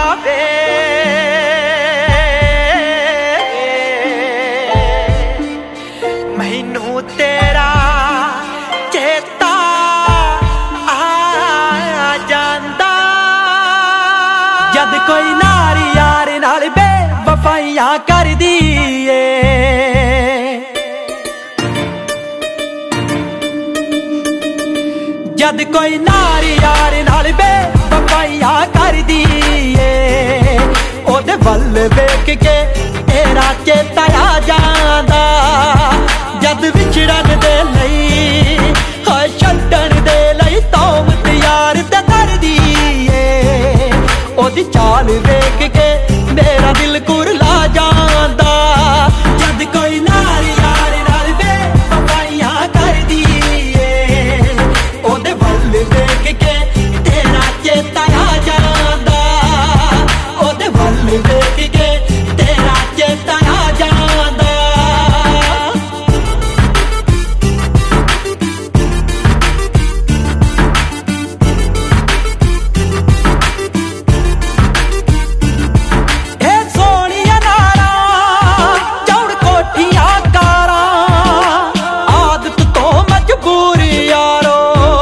ਵੇ ਮੈਨੂੰ ਤੇਰਾ ਚੇਤਾ ਆ ਜਾਂਦਾ ਜਦ ਕੋਈ ਨਾਰੀ ਯਾਰ ਨਾਲ ਬੇਵਫਾਈਆਂ ਕਰਦੀ ਏ जद कोई नारी यार नाल बेवफाइयां करदी ए ओदे वल वेख के तेरा चेता आ जांदा जद विछड़न दे लई हाय छड्डन दे लई तौमत यार ते करदी ए ओदी चाल वेख के मेरा दिल कुरला जांदा जद कोई नारी यार नाल बेवफाइयां करदी देख के तेरा चेता आ जांदा ओदे वल देख के तेरा चेता आ जांदा ए सोनिया नारा चौड़ कोठियां कारा आदत तो मजबूर यारो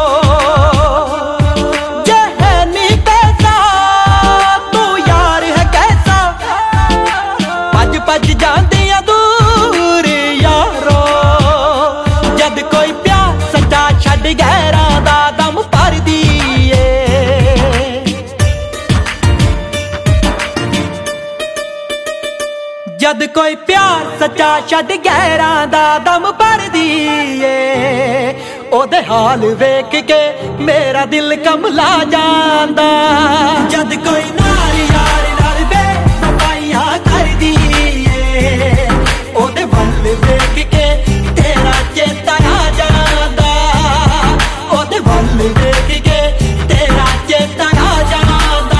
भज जांदियां दूर यारो जद कोई प्यार सच्चा छड़ गैरां दा दम भरदी ए जद कोई प्यार सच्चा छड़ गैरां दा दम भरदी ए ओदे हाल वेख के मेरा दिल कमला जांदा जद कोई नारी यार नाल बेवफाइयां करदी ओदे वल वेख के तेरा चेता आ जांदा ओदे वल वेख के तेरा चेता आ जांदा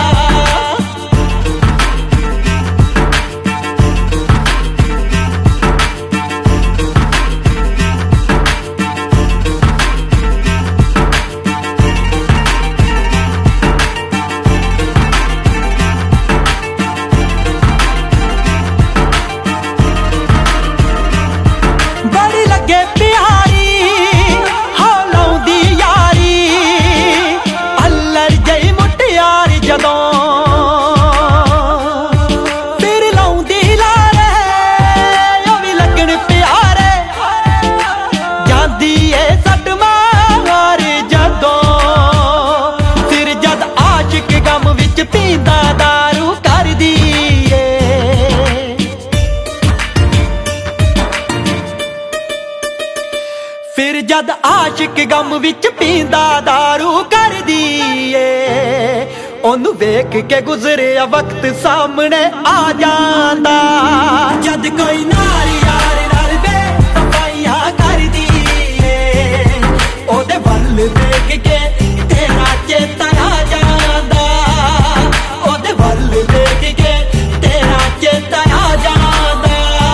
फिर जद आशिक गम विच पींदा दारू करदी ए ओनू वेख के गुजरिया वक्त सामने आ जांदा जद कोई नारी यार नाल बेवफाइयां करदी ए ओदे वल वेख के तेरा चेता आ जांदा ओदे वल वेख के तेरा चेता आ जांदा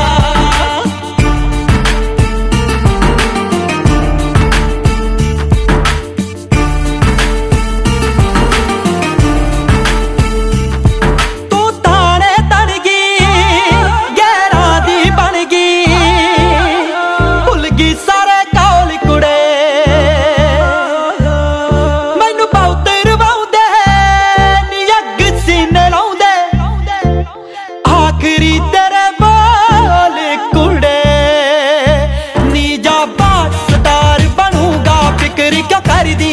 तेरे बोल कुड़े नी जा बात स्टार बनूंगा फिक्र क्या कर दी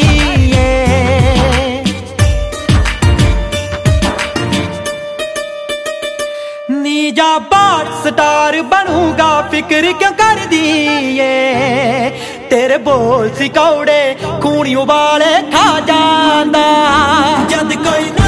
नी जा बात स्टार बनूंगा फिक्र क्यों कर दी तेरे बोल सिकौड़े खूनी उबाले खा जांदा जद कोई